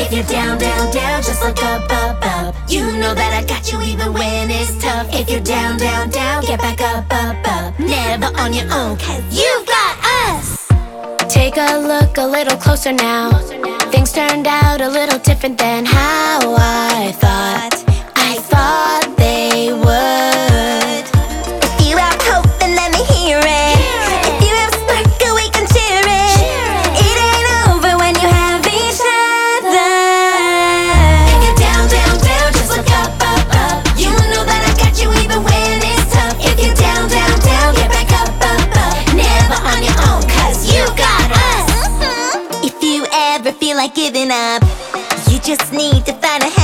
If you're down, down, down, just look up, up, up. You know that I got you even when it's tough. If you're down, down, down, get back up, up, up. Never on your own, cause you've got us. Take a look a little closer now. Things turned out a little different than how I thought they would. If you have hope, then let me hear it. If you have sparkle, we can cheer it. It ain't over when you have each other. If you're down, down, down, just look up, up, up. You know that I got you even when it's tough. If you're down, down, down, get back up, up, up. Never on your own, cause you got us. If you ever feel like giving up, you just need to find a